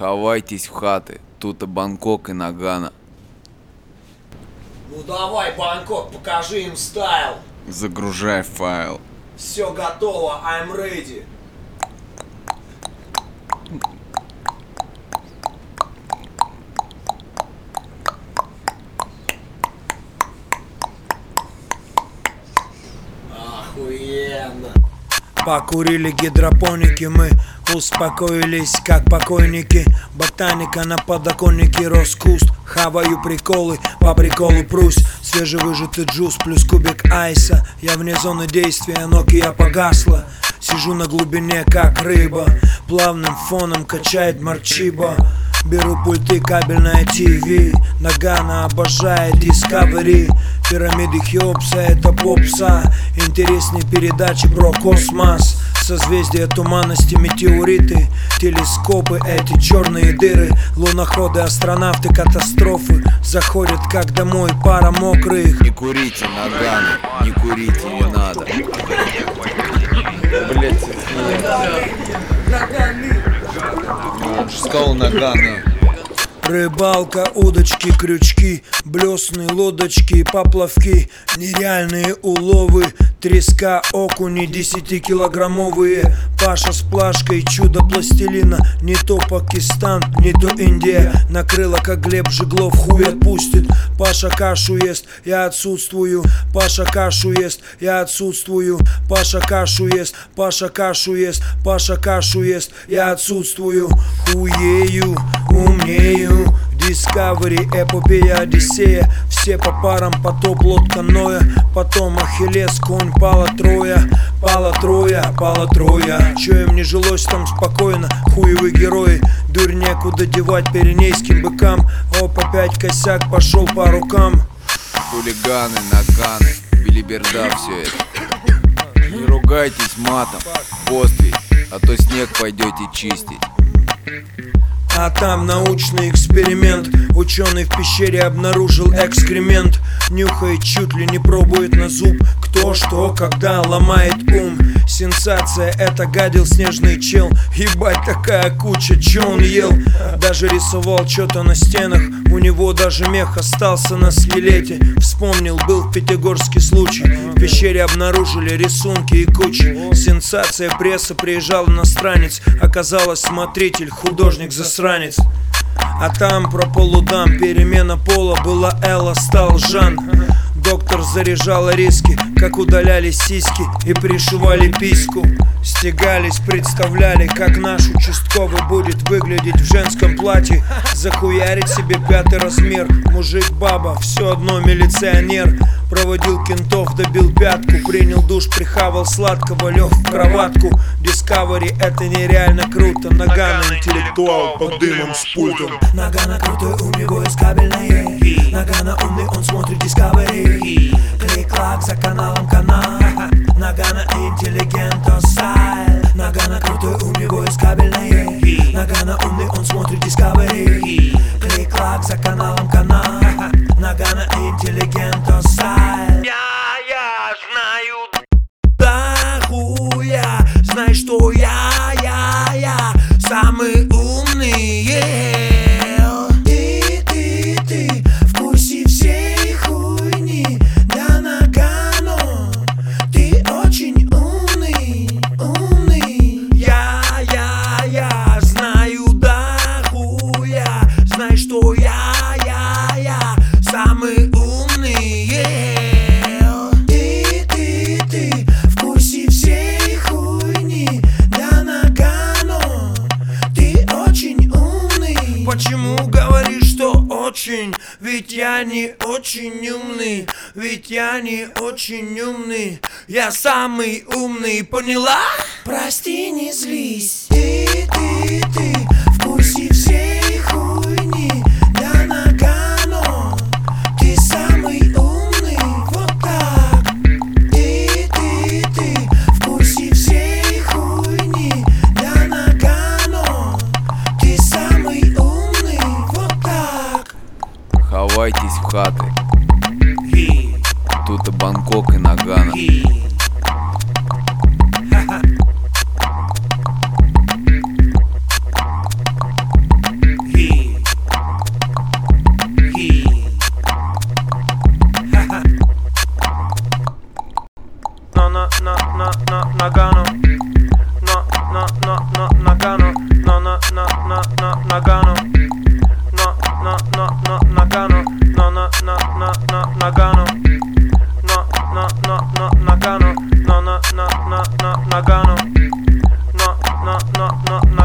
Ховайтесь в хаты, тут и Бангкок, и Нагано. Ну давай, Бангкок, покажи им стайл. Загружай файл. Все готово, I'm ready. Охуенно. Покурили гидропоники, мы успокоились как покойники. Ботаника на подоконнике, рос куст. Хаваю приколы, по приколу прусь. Свежевыжатый джус плюс кубик айса. Я вне зоны действия, Nokia погасла. Сижу на глубине как рыба, плавным фоном качает Марчиба. Беру пульты, кабельное ТВ. Нагано обожает Discovery. Пирамиды Хеопса, это попса. Интереснее передачи про космос. Созвездия туманности, метеориты. Телескопы, эти черные дыры. Луноходы, астронавты, катастрофы. Заходят как домой пара мокрых. Не курите, Нагано, не курите, не надо. Блять, он же сказал Нагано. Рыбалка, удочки, крючки, блесны, лодочки, поплавки. Нереальные уловы, треска, окуни 10-килограммовые. Паша с плашкой, чудо пластилина. Не то Пакистан, не то Индия. Накрыла, как Глеб Жиглов, хуй отпустит. Паша кашу ест, я отсутствую. Паша кашу ест, я отсутствую. Паша кашу ест, Паша кашу ест. Паша кашу ест, я отсутствую. Хуею, умнею. Discovery, эпопея, Одиссея. Все по парам, потоп, лодка Ноя. Потом Ахиллес, конь, пала Троя. Пала Троя, пала Троя. Че им не жилось там спокойно, хуевые герои. Дурь некуда девать пиренейским быкам. Оп, опять косяк пошел по рукам. Хулиганы, Наганы, билиберда все это. Не ругайтесь матом, пост, а то снег пойдете чистить. А там научный эксперимент. Ученый в пещере обнаружил экскремент. Нюхает, чуть ли не пробует на зуб. Кто, что, когда ломает ум. Сенсация, это гадил снежный чел. Ебать, такая куча, чё он ел. Даже рисовал что-то на стенах. У него даже мех остался на скелете. Вспомнил, был в Пятигорске случай. В пещере обнаружили рисунки и кучи. Сенсация, пресса, приезжал иностранец. Оказалось, смотритель, художник, засранец. А там про полудам, перемена пола. Была Элла, стал Жан. Доктор заряжала риски, как удаляли сиськи и пришивали письку. Стегались, представляли, как наш участковый будет выглядеть в женском платье. Захуярить себе 5-й размер. Мужик, баба, все одно милиционер. Проводил кентов, добил пятку. Принял душ, прихавал сладкого, лег в кроватку. Discovery, это нереально круто. Нагано интеллектуал под дымом с пультом. Нагано крутой, у него есть кабельное. Нагано умный, он смотрит Discovery. Клик-клак, за каналом канал. Нагано интеллигента стайл. Нагано крутой, у него есть кабельное. Нагано умный, он смотрит Discovery. Клик-клак, за каналом канал. Нагано интеллигента стайл. Я знаю да хуя. Знай, что я самый умный. Ты в курсе всей хуйни. Да, Нагано, ты очень умный. Я знаю да хуя. Знай, что я самый умный. Ты в курсе всей хуйни. Да, Нагано, ты очень умный. Почему говоришь, что очень? Ведь я не очень умный. Ведь я не очень умный. Я самый умный, поняла? Прости, не злись. Ты в курсе всей хуйни. Да, Нагано, ты самый умный. Вот так. Ты в курсе всей хуйни. Да, Нагано, ты самый умный. Вот так. Ховайтесь в хаты, тут и Бангкок, и Нагано. Nagano, Nagano, Nagano, Nagano, Nagano, Nagano,